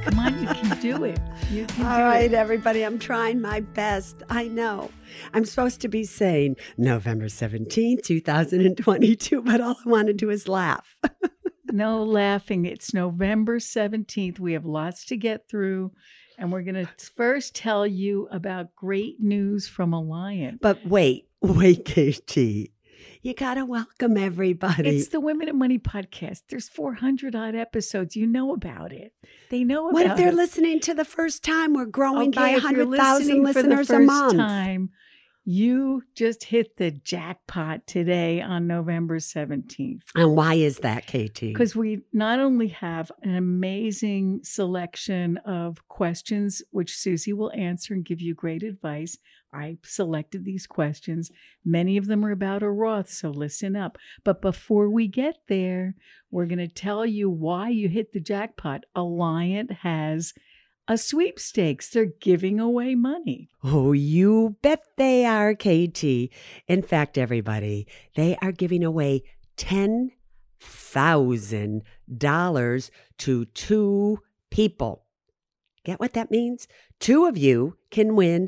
Come on, you can do it. You can All do right, it. everybody, I'm trying my best. I know. I'm supposed to be saying November 17th, 2022, but all I want to do is laugh. No laughing. It's November 17th. We have lots to get through. And we're going to first tell you about great news from Alliant. But wait, KT. You got to welcome everybody. It's the Women and Money podcast. There's 400 odd episodes. You know about it. They know about it. What if they're listening to the first time? We're growing by if you're 100,000 listening for the listeners a first month. time, you just hit the jackpot today on November 17th. And why is that, KT? Because we not only have an amazing selection of questions, which Susie will answer and give you great advice. I selected these questions. Many of them are about a Roth, so listen up. But before we get there, we're going to tell you why you hit the jackpot. Alliant has a sweepstakes. They're giving away money. Oh, you bet they are, KT. In fact, everybody, they are giving away $10,000 to 2 people. Get what that means? 2 of you can win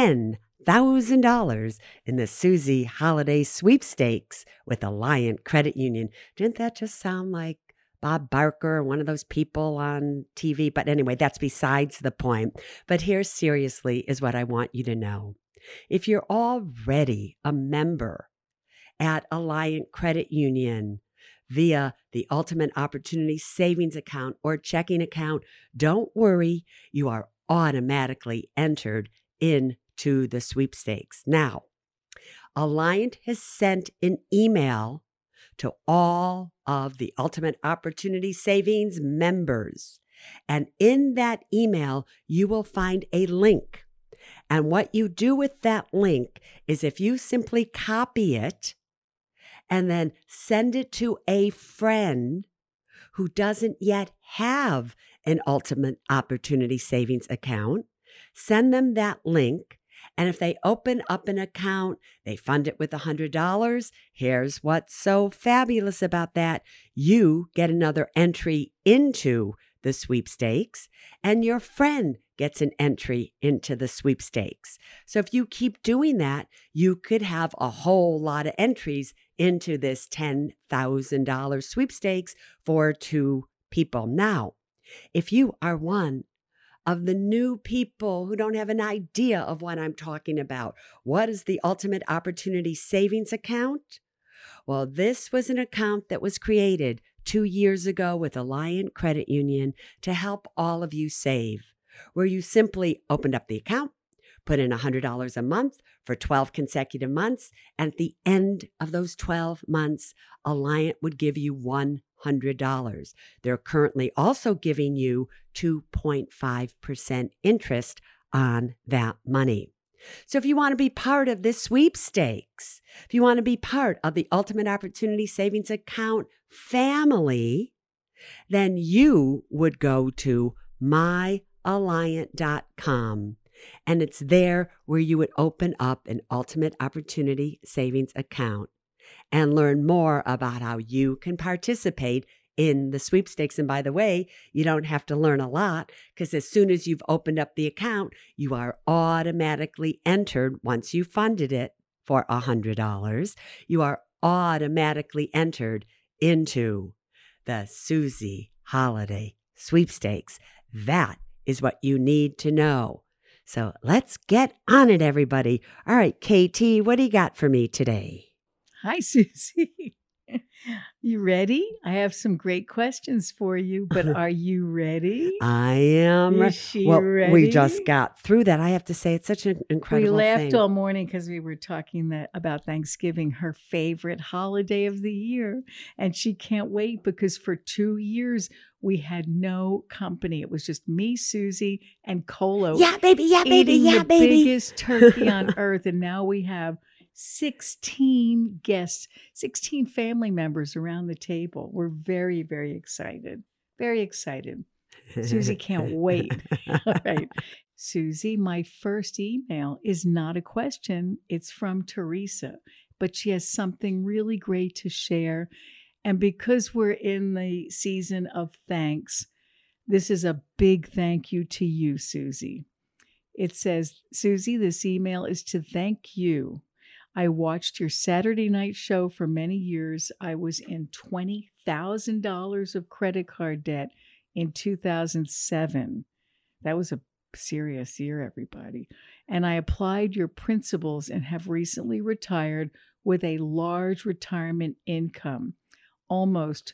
$10,000 in the Susie Holiday Sweepstakes with Alliant Credit Union. Didn't that just sound like Bob Barker, one of those people on TV? But anyway, that's besides the point. But here, seriously, is what I want you to know. If you're already a member at Alliant Credit Union via the Ultimate Opportunity Savings Account or checking account, don't worry, you are automatically entered into the sweepstakes. Now, Alliant has sent an email to all of the Ultimate Opportunity Savings members. And in that email, you will find a link. And what you do with that link is if you simply copy it and then send it to a friend who doesn't yet have an Ultimate Opportunity Savings account, send them that link. And if they open up an account, they fund it with $100. Here's what's so fabulous about that. You get another entry into the sweepstakes, and your friend gets an entry into the sweepstakes. So if you keep doing that, you could have a whole lot of entries into this $10,000 sweepstakes for 2 people. Now, if you are one of the new people who don't have an idea of what I'm talking about, what is the Ultimate Opportunity Savings Account? Well, this was an account that was created 2 years ago with Alliant Credit Union to help all of you save, where you simply opened up the account, put in $100 a month for 12 consecutive months, and at the end of those 12 months, Alliant would give you $100. They're currently also giving you 2.5% interest on that money. So if you want to be part of this sweepstakes, if you want to be part of the Ultimate Opportunity Savings Account family, then you would go to myalliant.com. And it's there where you would open up an Ultimate Opportunity Savings account and learn more about how you can participate in the sweepstakes. And by the way, you don't have to learn a lot, because as soon as you've opened up the account, you are automatically entered. Once you funded it for $100, you are automatically entered into the Susie Holiday Sweepstakes. That is what you need to know. So let's get on it, everybody. All right, KT, what do you got for me today? Hi, Susie. You ready? I have some great questions for you, but are you ready? I am. Is she well, ready? We just got through that. I have to say, it's such an incredible thing. We laughed all morning because we were talking about Thanksgiving, her favorite holiday of the year. And she can't wait because for 2 years, we had no company. It was just me, Susie, and Colo. Yeah, baby. Yeah, baby. Eating Yeah, the baby. biggest turkey on earth. And now we have 16 guests, 16 family members around the table. We're very, very excited. Very excited. Susie can't wait. All right. Susie, my first email is not a question. It's from Teresa, but she has something really great to share. And because we're in the season of thanks, This is a big thank you to you, Susie. It says, Susie, this email is to thank you. I watched your Saturday night show for many years. I was in $20,000 of credit card debt in 2007. That was a serious year, everybody. And I applied your principles and have recently retired with a large retirement income, almost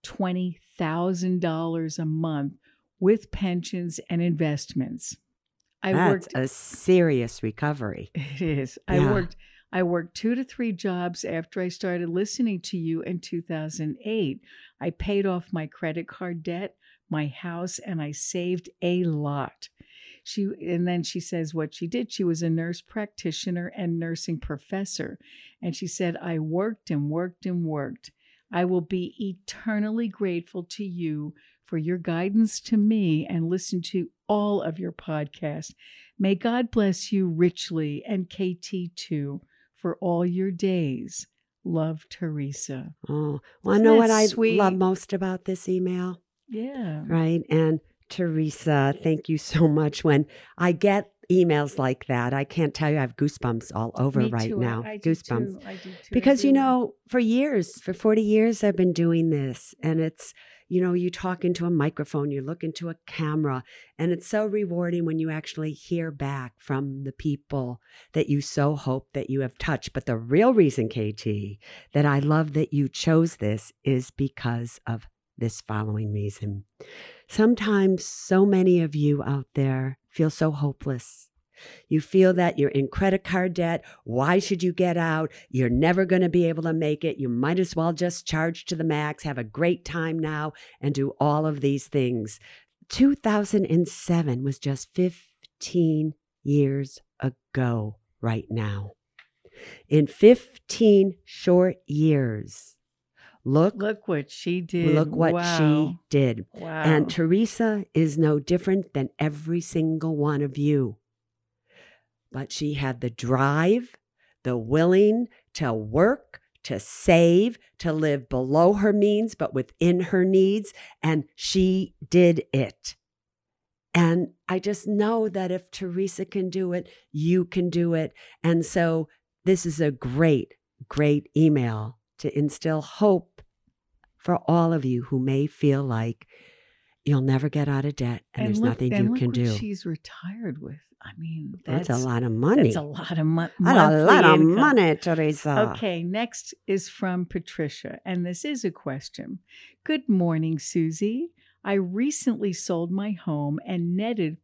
$20,000 a month with pensions and investments. That's a serious recovery. It is. Yeah. I worked 2 to 3 jobs after I started listening to you in 2008. I paid off my credit card debt, my house, and I saved a lot. And then she says what she did. She was a nurse practitioner and nursing professor. And she said, I worked and worked and worked. I will be eternally grateful to you for your guidance to me and listen to all of your podcasts. May God bless you richly, and KT too, for all your days. Love, Teresa. Oh, well, I know what I love most about this email. Yeah. Right. And Teresa, thank you so much. When I get emails like that, I can't tell you, I have goosebumps all over Me right too. now. I do Goosebumps. too. I do too. Because, for 40 years, I've been doing this, and it's, you talk into a microphone, you look into a camera, and it's so rewarding when you actually hear back from the people that you so hope that you have touched. But the real reason, KT, that I love that you chose this is because of this following reason. Sometimes so many of you out there feel so hopeless. You feel that you're in credit card debt. Why should you get out? You're never going to be able to make it. You might as well just charge to the max, have a great time now, and do all of these things. 2007 was just 15 years ago right now. In 15 short years, Look what she did. Look what she did. Wow. And Teresa is no different than every single one of you. But she had the drive, the willing to work, to save, to live below her means, but within her needs. And she did it. And I just know that if Teresa can do it, you can do it. And so this is a great, great email to instill hope for all of you who may feel like you'll never get out of debt and there's nothing you can do. She's retired with. I mean, that's a lot of money. That's a lot of money. That's a lot of money, Teresa. Okay, next is from Patricia, and this is a question. Good morning, Susie. I recently sold my home and netted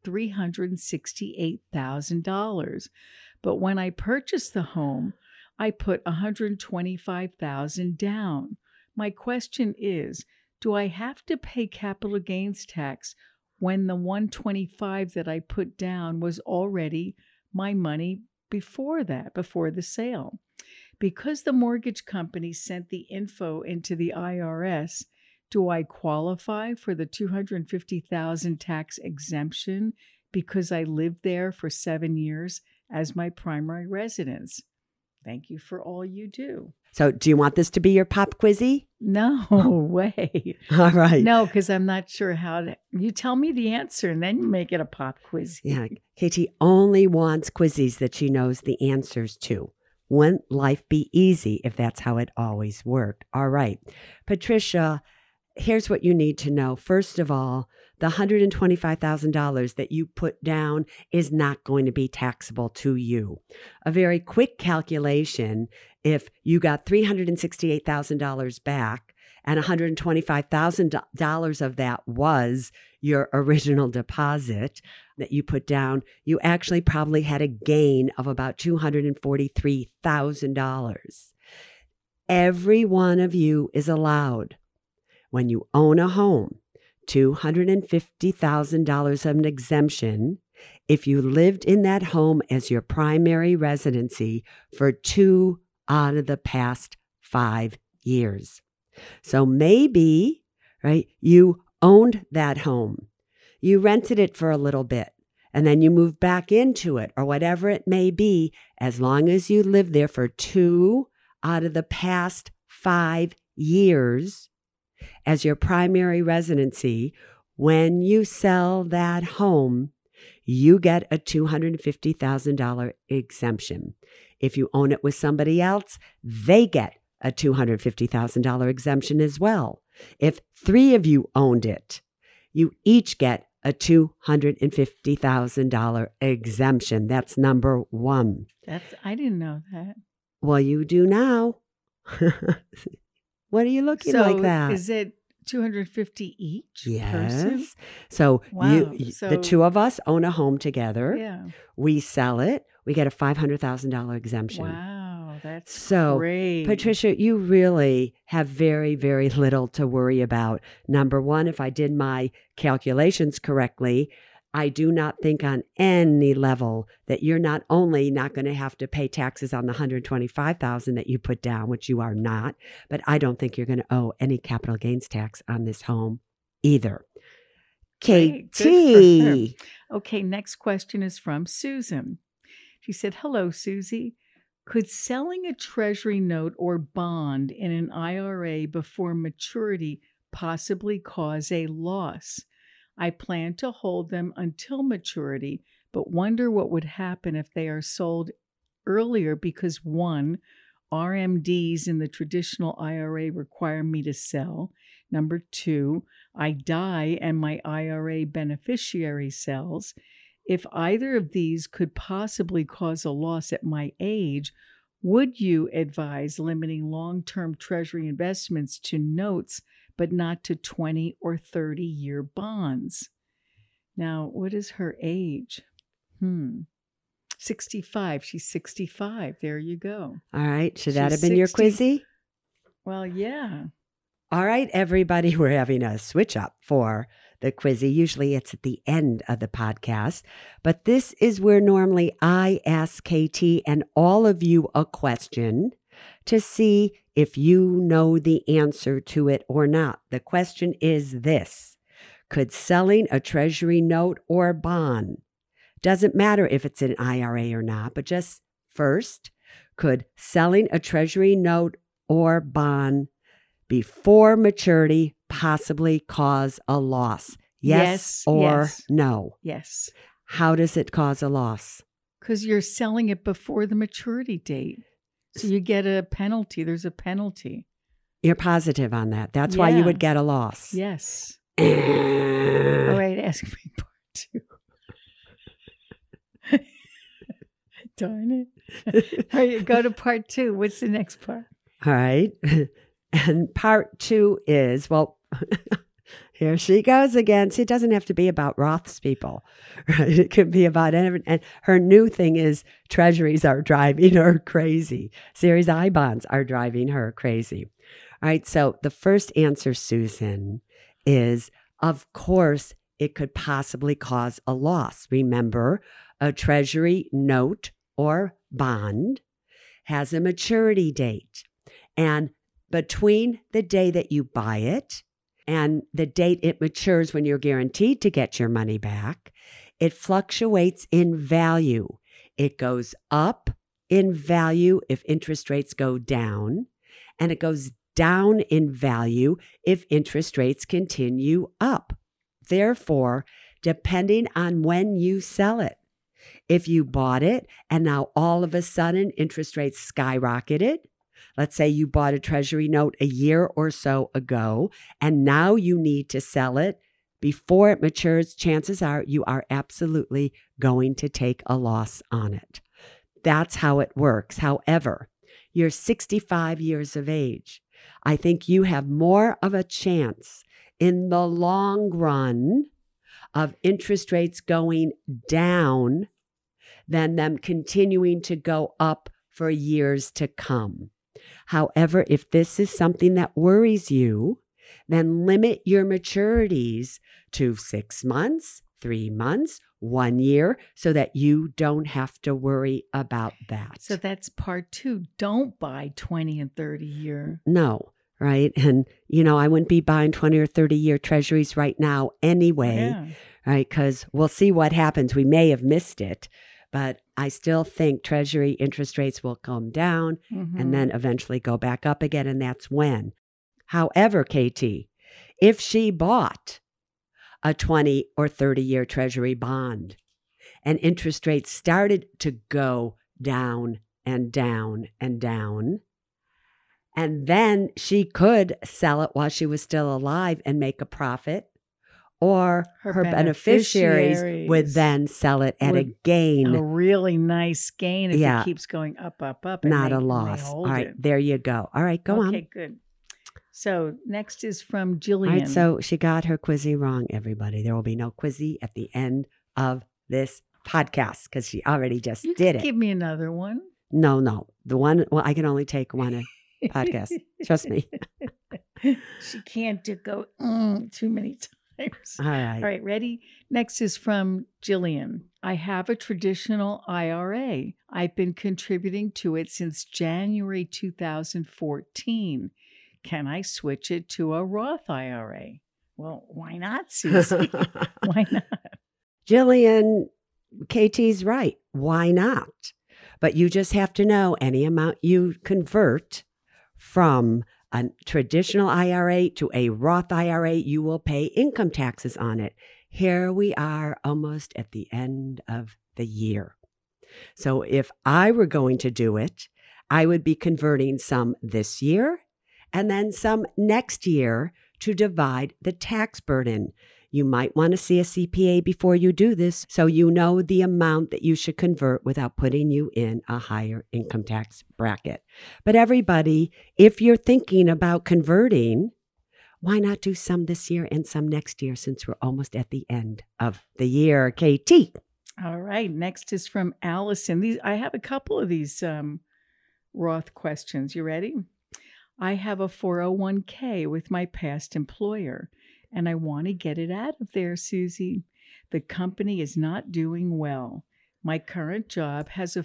$368,000. But when I purchased the home, I put $125,000 down. My question is, do I have to pay capital gains tax when the $125,000 that I put down was already my money before the sale? Because the mortgage company sent the info into the IRS, do I qualify for the $250,000 tax exemption because I lived there for 7 years as my primary residence? Thank you for all you do. So do you want this to be your pop quizzy? No way. All right. No, because I'm not sure how to. You tell me the answer and then you make it a pop quiz. Yeah. Katie only wants quizzes that she knows the answers to. Wouldn't life be easy if that's how it always worked? All right. Patricia, here's what you need to know. First of all, the $125,000 that you put down is not going to be taxable to you. A very quick calculation, if you got $368,000 back and $125,000 of that was your original deposit that you put down, you actually probably had a gain of about $243,000. Every one of you is allowed, when you own a home, $250,000 of an exemption if you lived in that home as your primary residency for 2 out of the past 5 years. So maybe, right, you owned that home, you rented it for a little bit, and then you moved back into it, or whatever it may be, as long as you lived there for 2 out of the past 5 years as your primary residency, when you sell that home, you get a $250,000 exemption. If you own it with somebody else, they get a $250,000 exemption as well. If 3 of you owned it, you each get a $250,000 exemption. That's number 1. I didn't know that. Well, you do now. What are you looking like that? Is it $250 each person? Yes. So Wow. the 2 of us own a home together. Yeah. We sell it. We get a $500,000 exemption. Wow, that's So, great. Patricia, you really have very, very little to worry about. Number 1, if I did my calculations correctly, I do not think on any level that you're not only not going to have to pay taxes on the $125,000 that you put down, which you are not, but I don't think you're going to owe any capital gains tax on this home either. Great, KT. good for her. Okay, next question is from Susan. She said, "Hello, Susie. Could selling a treasury note or bond in an IRA before maturity possibly cause a loss? I plan to hold them until maturity, but wonder what would happen if they are sold earlier because 1, RMDs in the traditional IRA require me to sell. Number 2, I die and my IRA beneficiary sells. If either of these could possibly cause a loss at my age, would you advise limiting long-term treasury investments to notes, but not to 20 or 30-year bonds?" Now, what is her age? 65. She's 65. There you go. All right. Should She's that have been your 60. quizzy? Well, yeah. All right, everybody, we're having a switch up for the quizzy. Usually it's at the end of the podcast, but this is where normally I ask KT and all of you a question to see if you know the answer to it or not. The question is this: could selling a treasury note or bond, doesn't matter if it's an IRA or not, but just first, could selling a treasury note or bond before maturity possibly cause a loss? Yes or no? Yes. How does it cause a loss? Because you're selling it before the maturity date. So you get a penalty. There's a penalty. You're positive on that. That's why you would get a loss. Yes. All right, ask me part 2. Darn it. All right, go to part 2. What's the next part? All right. And part 2 is, well, here she goes again. See, it doesn't have to be about Roths, people, right? It could be about anything. And her new thing is treasuries are driving her crazy. Series I bonds are driving her crazy. All right. So the first answer, Susan, is, of course, it could possibly cause a loss. Remember, a treasury note or bond has a maturity date. And between the day that you buy it and the date it matures when you're guaranteed to get your money back, it fluctuates in value. It goes up in value if interest rates go down, and it goes down in value if interest rates continue up. Therefore, depending on when you sell it, if you bought it and now all of a sudden interest rates skyrocketed, let's say you bought a treasury note a year or so ago, and now you need to sell it before it matures, chances are you are absolutely going to take a loss on it. That's how it works. However, you're 65 years of age. I think you have more of a chance in the long run of interest rates going down than them continuing to go up for years to come. However, if this is something that worries you, then limit your maturities to 6 months, 3 months, 1 year, so that you don't have to worry about that. So that's part 2. Don't buy 20 and 30 year. No, right? And, I wouldn't be buying 20 or 30 year treasuries right now anyway, right? Because we'll see what happens. We may have missed it. But I still think treasury interest rates will come down and then eventually go back up again, and that's when. However, KT, if she bought a 20 or 30-year Treasury bond. And interest rates started to go down and down and down. And then she could sell it while she was still alive and make a profit. Or her beneficiaries would then sell it at a gain. A really nice gain if it keeps going up, up, up. Not a loss. All right, there you go. All right, go on. Okay, good. So next is from Jillian. All right, so she got her quizzy wrong, everybody. There will be no quizzy at the end of this podcast because she already just did it. Give me another one. No. The one, well, I can only take one podcast. Trust me. She can't go too many times. All right. All right, ready? Next is from Jillian. I have a traditional IRA. I've been contributing to it since January 2014. Can I switch it to a Roth IRA? Well, why not, Susie? Why not? Jillian, KT's right. Why not? But you just have to know any amount you convert from a traditional IRA to a Roth IRA, you will pay income taxes on it. Here we are almost at the end of the year. So if I were going to do it, I would be converting some this year and then some next year to divide the tax burden. You might want to see a CPA before you do this so you know the amount that you should convert without putting you in a higher income tax bracket. But everybody, if you're thinking about converting, why not do some this year and some next year since we're almost at the end of the year, KT? All right. Next is from Allison. I have a couple of these Roth questions. You ready? I have a 401k with my past employer, and I want to get it out of there, Susie. The company is not doing well. My current job has a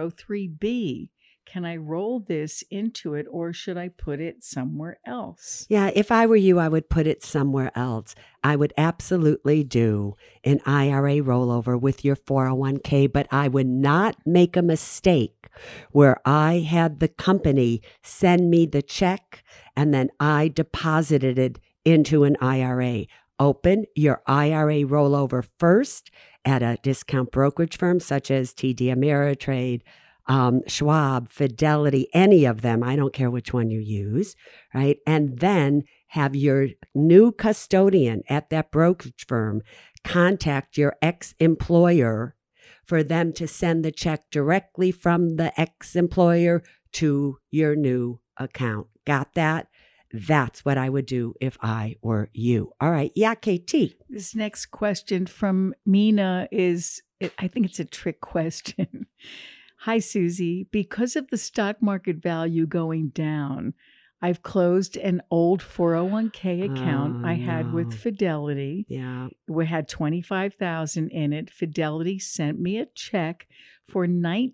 403b. Can I roll this into it, or should I put it somewhere else? Yeah, if I were you, I would put it somewhere else. I would absolutely do an IRA rollover with your 401k, but I would not make a mistake where I had the company send me the check and then I deposited it into an IRA. Open your IRA rollover first at a discount brokerage firm such as TD Ameritrade, Schwab, Fidelity, any of them. I don't care which one you use, right? And then have your new custodian at that brokerage firm contact your ex-employer for them to send the check directly from the ex-employer to your new account. Got that? That's what I would do if I were you. All right. Yeah, KT. This next question from Mina I think it's a trick question. Hi, Susie. Because of the stock market value going down, I've closed an old 401k account I had with Fidelity. Yeah. We had $25,000 in it. Fidelity sent me a check for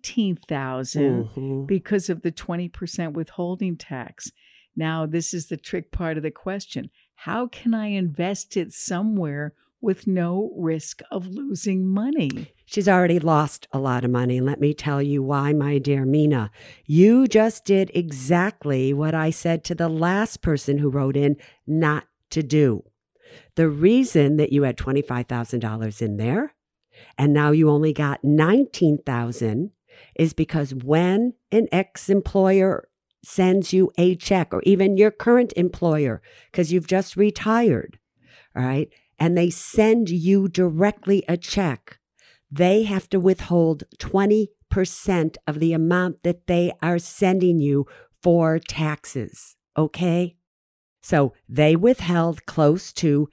$19,000 because of the 20% withholding tax. Now, this is the trick part of the question. How can I invest it somewhere with no risk of losing money? She's already lost a lot of money. Let me tell you why, my dear Mina. You just did exactly what I said to the last person who wrote in not to do. The reason that you had $25,000 in there and now you only got $19,000 is because when an ex-employer sends you a check, or even your current employer, because you've just retired, all right, and they send you directly a check, they have to withhold 20% of the amount that they are sending you for taxes, okay? So they withheld close to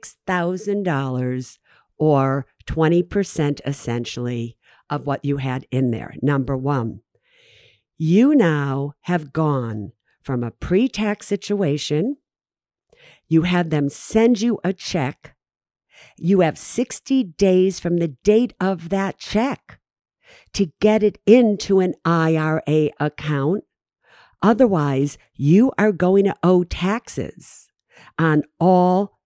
$6,000 or 20% essentially of what you had in there. Number one, you now have gone from a pre-tax situation. You had them send you a check. You have 60 days from the date of that check to get it into an IRA account. Otherwise, you are going to owe taxes on all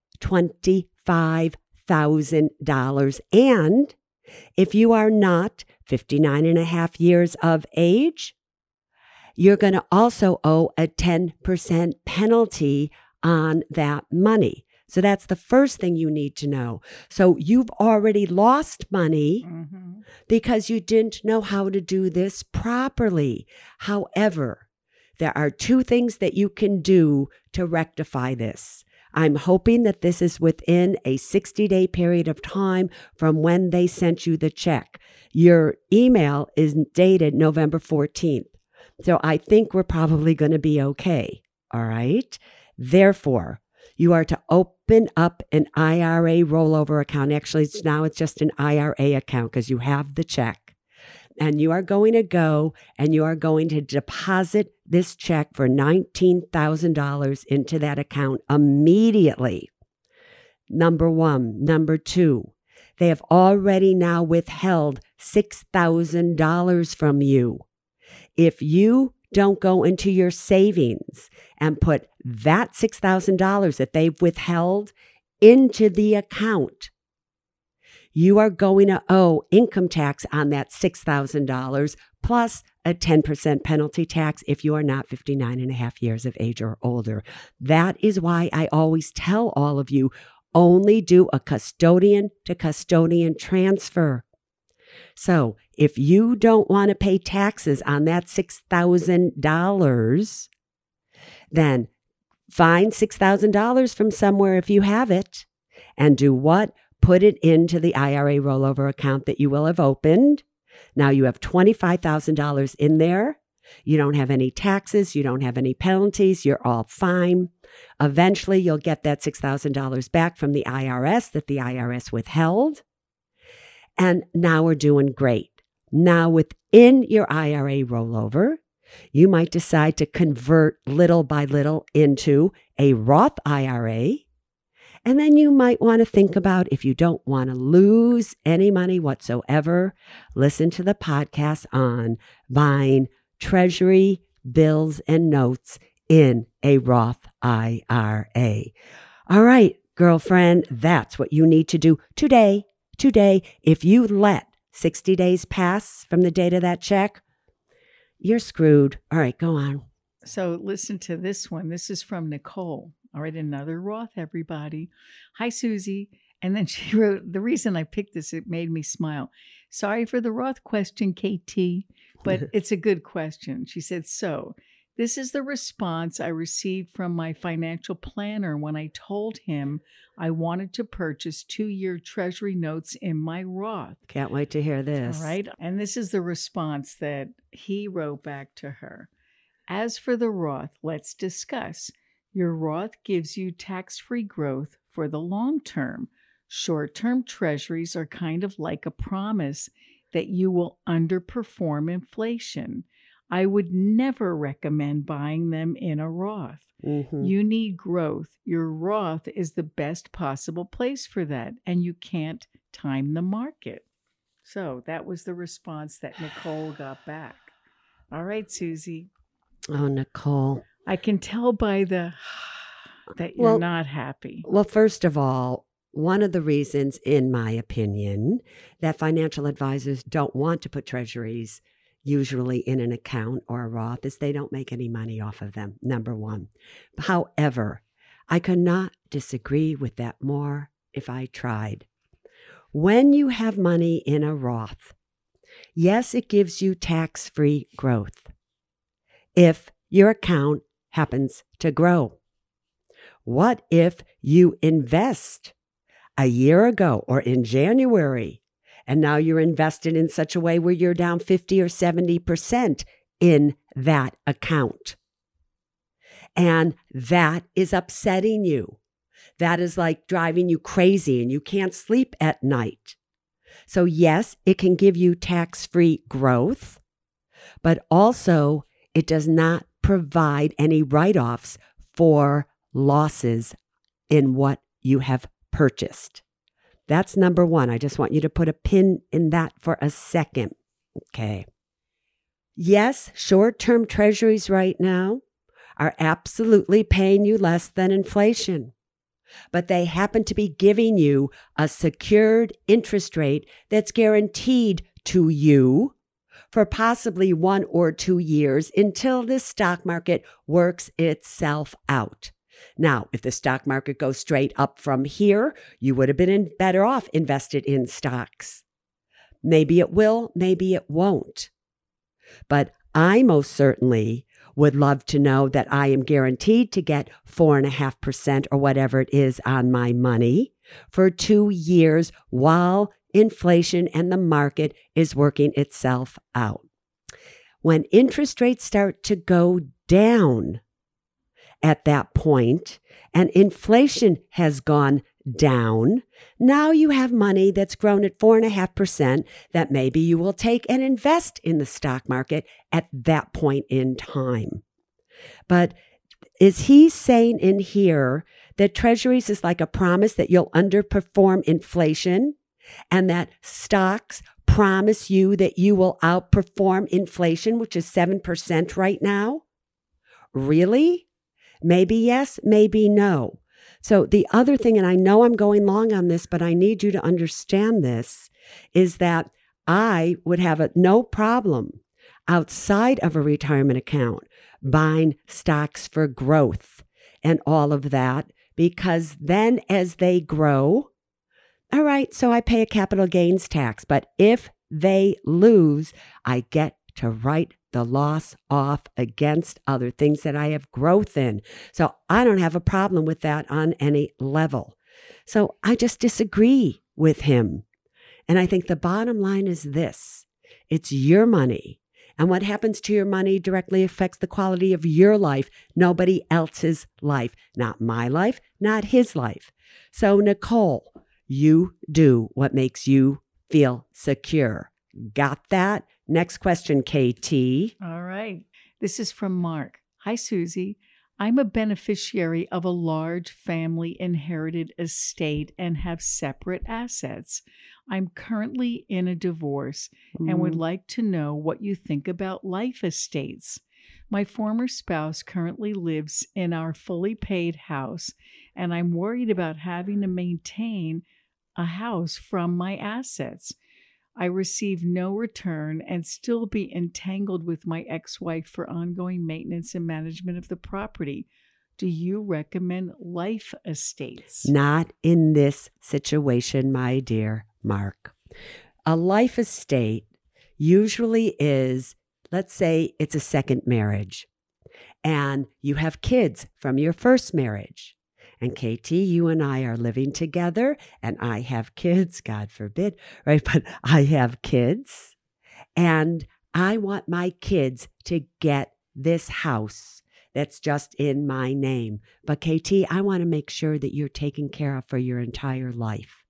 $25,000. And if you are not 59 and a half years of age, you're going to also owe a 10% penalty on that money. So that's the first thing you need to know. So you've already lost money because you didn't know how to do this properly. However, there are two things that you can do to rectify this. I'm hoping that this is within a 60-day period of time from when they sent you the check. Your email is dated November 14th. So I think we're probably going to be okay. All right. Therefore, you are to open up an IRA rollover account. Actually, it's just an IRA account because you have the check. And you are going to go and you are going to deposit this check for $19,000 into that account immediately. Number one. Number two, they have already now withheld $6,000 from you. If you don't go into your savings and put that $6,000 that they've withheld into the account, you are going to owe income tax on that $6,000 plus a 10% penalty tax if you are not 59 and a half years of age or older. That is why I always tell all of you, only do a custodian to custodian transfer. So if you don't want to pay taxes on that $6,000, then find $6,000 from somewhere if you have it and do what? Put it into the IRA rollover account that you will have opened. Now you have $25,000 in there. You don't have any taxes. You don't have any penalties. You're all fine. Eventually, you'll get that $6,000 back from the IRS that the IRS withheld. And now we're doing great. Now within your IRA rollover, you might decide to convert little by little into a Roth IRA. And then you might want to think about, if you don't want to lose any money whatsoever, listen to the podcast on buying Treasury bills and notes in a Roth IRA. All right, girlfriend, that's what you need to do today. If you let 60 days pass from the date of that check, you're screwed. All right, go on. So listen to this one. This is from Nicole. All right, another Roth, everybody. Hi, Susie. And then she wrote, the reason I picked this, it made me smile. Sorry for the Roth question, KT, but it's a good question. She said, so this is the response I received from my financial planner when I told him I wanted to purchase 2-year Treasury notes in my Roth. Can't wait to hear this. All right. And this is the response that he wrote back to her. As for the Roth, let's discuss. Your Roth gives you tax-free growth for the long term. Short-term treasuries are kind of like a promise that you will underperform inflation. I would never recommend buying them in a Roth. You need growth. Your Roth is the best possible place for that, and you can't time the market. So that was the response that Nicole got back. All right, Susie. Oh, Nicole. I can tell by that you're not happy. Well, first of all, one of the reasons, in my opinion, that financial advisors don't want to put treasuries usually in an account or a Roth is they don't make any money off of them, number one. However, I could not disagree with that more if I tried. When you have money in a Roth, yes, it gives you tax-free growth if your account happens to grow. What if you invest a year ago or in January, and now you're invested in such a way where you're down 50 or 70% in that account? And that is upsetting you. That is like driving you crazy and you can't sleep at night. So yes, it can give you tax-free growth, but also it does not provide any write-offs for losses in what you have purchased. That's number one. I just want you to put a pin in that for a second. Okay. Yes, short-term treasuries right now are absolutely paying you less than inflation, but they happen to be giving you a secured interest rate that's guaranteed to you for possibly 1 or 2 years until this stock market works itself out. Now, if the stock market goes straight up from here, you would have been better off invested in stocks. Maybe it will, maybe it won't. But I most certainly would love to know that I am guaranteed to get 4.5% or whatever it is on my money for 2 years while inflation and the market is working itself out. When interest rates start to go down at that point and inflation has gone down, now you have money that's grown at 4.5% that maybe you will take and invest in the stock market at that point in time. But is he saying in here that treasuries is like a promise that you'll underperform inflation and that stocks promise you that you will outperform inflation, which is 7% right now? Really? Maybe yes, maybe no. So the other thing, and I know I'm going long on this, but I need you to understand this, is that I would have no problem outside of a retirement account buying stocks for growth and all of that, because then as they grow, all right, so I pay a capital gains tax, but if they lose, I get to write the loss off against other things that I have growth in. So I don't have a problem with that on any level. So I just disagree with him. And I think the bottom line is this: it's your money. And what happens to your money directly affects the quality of your life, nobody else's life. Not my life, not his life. So Nicole, you do what makes you feel secure. Got that? Next question, KT. All right. This is from Mark. Hi, Susie. I'm a beneficiary of a large family inherited estate and have separate assets. I'm currently in a divorce and would like to know what you think about life estates. My former spouse currently lives in our fully paid house, and I'm worried about having to maintain a house from my assets. I receive no return and still be entangled with my ex-wife for ongoing maintenance and management of the property. Do you recommend life estates? Not in this situation, my dear Mark. A life estate usually is, let's say it's a second marriage, and you have kids from your first marriage. And KT, you and I are living together, and I have kids, God forbid, right? But I have kids, and I want my kids to get this house that's just in my name. But KT, I want to make sure that you're taken care of for your entire life.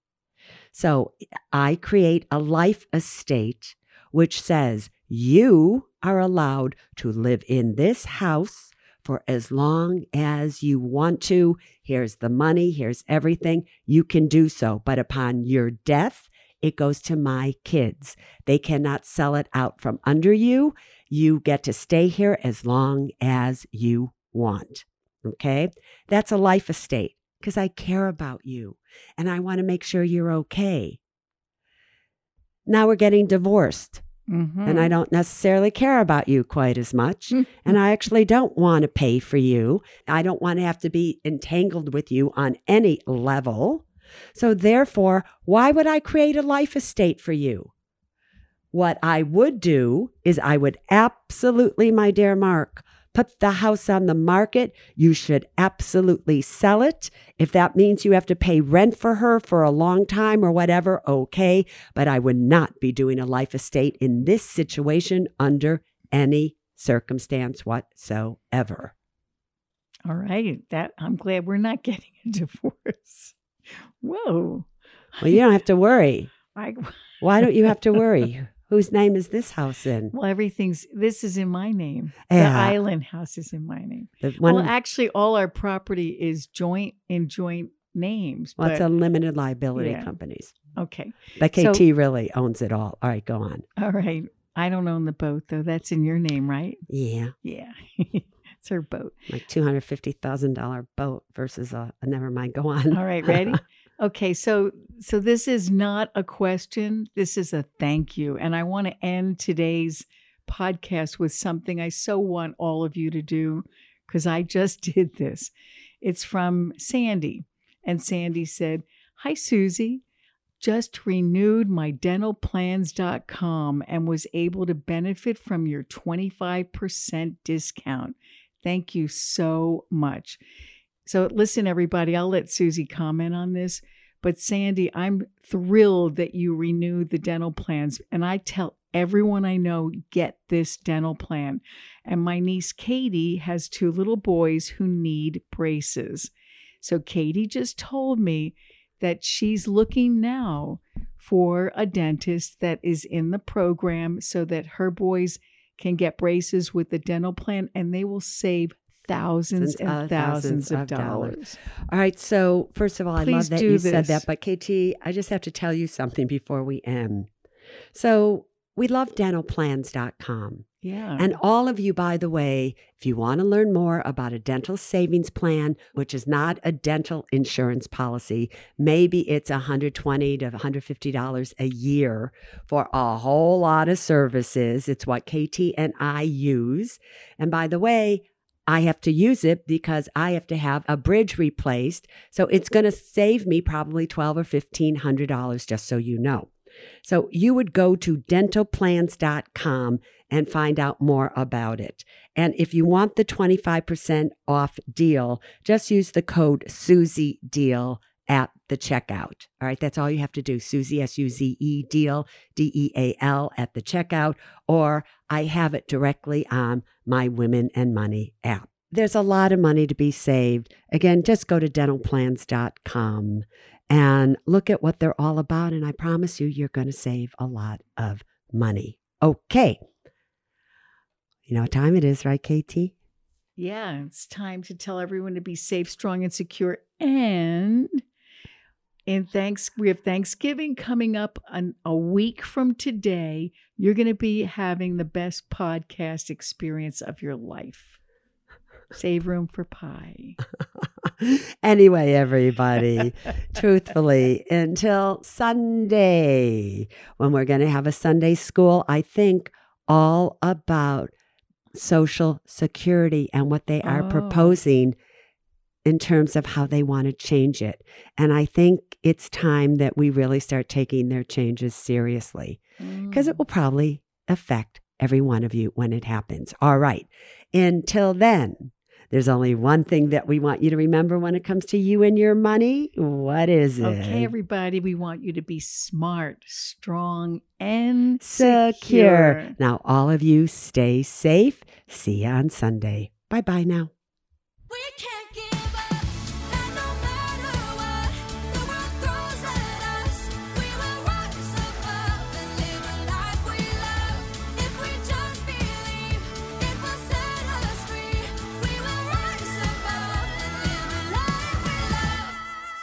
So I create a life estate which says you are allowed to live in this house for as long as you want to. Here's the money. Here's everything. You can do so. But upon your death, it goes to my kids. They cannot sell it out from under you. You get to stay here as long as you want. Okay? That's a life estate because I care about you and I want to make sure you're okay. Now we're getting divorced. And I don't necessarily care about you quite as much. And I actually don't want to pay for you. I don't want to have to be entangled with you on any level. So therefore, why would I create a life estate for you? What I would do is I would absolutely, my dear Mark, put the house on the market. You should absolutely sell it. If that means you have to pay rent for her for a long time or whatever, okay. But I would not be doing a life estate in this situation under any circumstance whatsoever. All right. I'm glad we're not getting a divorce. Whoa. Well, you don't have to worry. Why don't you have to worry? Whose name is this house in? Well, this is in my name. The island house is in my name. Well, actually, all our property is joint names. Well, it's a limited liability companies. Okay. But KT really owns it all. All right, go on. All right. I don't own the boat, though. That's in your name, right? Yeah. Yeah. It's her boat. Like $250,000 boat versus never mind. Go on. All right, ready? Okay, so this is not a question. This is a thank you. And I want to end today's podcast with something I so want all of you to do because I just did this. It's from Sandy. And Sandy said, "Hi, Susie. Just renewed my dentalplans.com and was able to benefit from your 25% discount. Thank you so much." So listen, everybody, I'll let Susie comment on this. But Sandy, I'm thrilled that you renewed the dental plans. And I tell everyone I know, get this dental plan. And my niece Katie has 2 little boys who need braces. So Katie just told me that she's looking now for a dentist that is in the program so that her boys can get braces with the dental plan, and they will save thousands and thousands of dollars. All right. So first of all, I Please love that do you said this. that. But KT, I just have to tell you something before we end. So we love dentalplans.com. Yeah. And all of you, by the way, if you want to learn more about a dental savings plan, which is not a dental insurance policy, maybe it's $120 to $150 a year for a whole lot of services. It's what KT and I use. And by the way, I have to use it because I have to have a bridge replaced. So it's going to save me probably $1,200 or $1,500, just so you know. So you would go to dentalplans.com and find out more about it. And if you want the 25% off deal, just use the code SusieDeal at the checkout. All right, that's all you have to do. Susie, S-U-Z-E, deal, D-E-A-L at the checkout, or I have it directly on my Women and Money app. There's a lot of money to be saved. Again, just go to dentalplans.com and look at what they're all about, and I promise you, you're going to save a lot of money. Okay. You know what time it is, right, KT? Yeah, it's time to tell everyone to be safe, strong, and secure. And we have Thanksgiving coming up a week from today. You're going to be having the best podcast experience of your life. Save room for pie. Anyway, everybody, truthfully, until Sunday, when we're going to have a Sunday school, I think all about Social Security and what they are proposing in terms of how they want to change it. And I think it's time that we really start taking their changes seriously, because it will probably affect every one of you when it happens. All right. Until then, there's only one thing that we want you to remember when it comes to you and your money. What is it? Okay, everybody, we want you to be smart, strong, and secure. Now, all of you stay safe. See you on Sunday. Bye-bye now. We can't give up, and no matter what the world throws at us, we will rise above and live a life we love. If we just believe, it will set us free. We will rise above and live a life we love.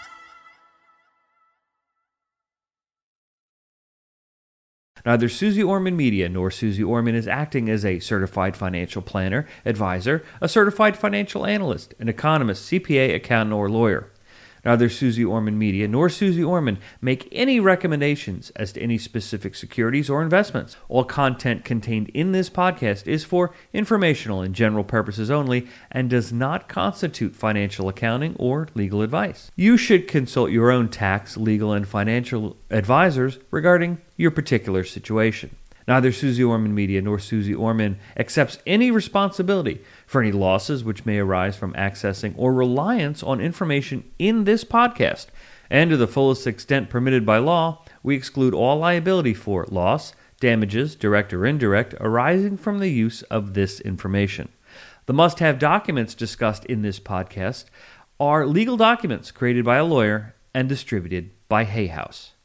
Neither Susie Orman Media nor Susie Orman is acting as a certified financial planner, advisor, a certified financial analyst, an economist, CPA, accountant, or lawyer. Neither Susie Orman Media nor Susie Orman make any recommendations as to any specific securities or investments. All content contained in this podcast is for informational and general purposes only and does not constitute financial accounting or legal advice. You should consult your own tax, legal, and financial advisors regarding your particular situation. Neither Susie Orman Media nor Susie Orman accepts any responsibility for any losses which may arise from accessing or reliance on information in this podcast. And to the fullest extent permitted by law, we exclude all liability for loss, damages, direct or indirect, arising from the use of this information. The must-have documents discussed in this podcast are legal documents created by a lawyer and distributed by Hay House.